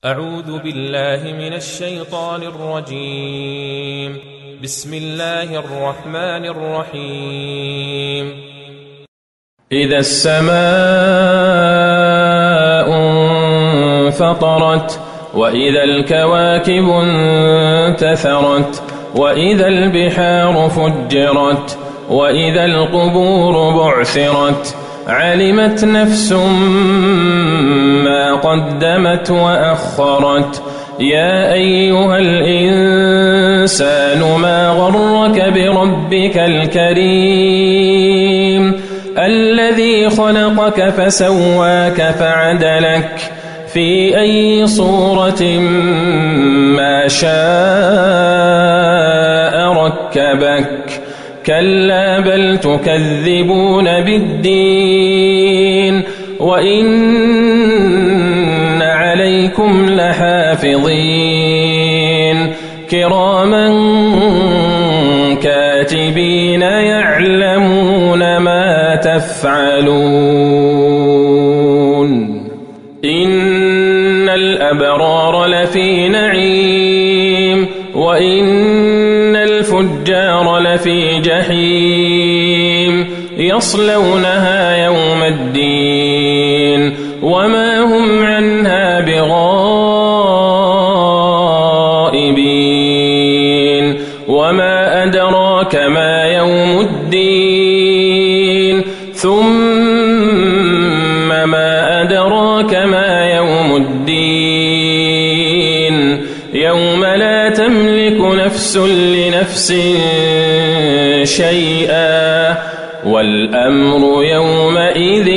أعوذ بالله من الشيطان الرجيم. بسم الله الرحمن الرحيم. إذا السماء انفطرت وإذا الكواكب انتثرت وإذا البحار فجرت وإذا القبور بعثرت علمت نفس ما قدمت وأخرت يا أيها الإنسان ما غرك بربك الكريم الذي خلقك فسواك فعدلك في أي صورة ما شاء ركبك كلا بل تكذبون بالدين وإن عليكم لحافظين كراما كاتبين يعلمون ما تفعلون إن الأبرار لفي نعيم وإن الفجار لفي جحيم يصلونها يوم الدين وما هم عنها بغائبين وما أدراك ما يوم الدين ثم ما أدراك ما يوم الدين يوم لا تملك نفس لنفس شيئا والأمر يومئذ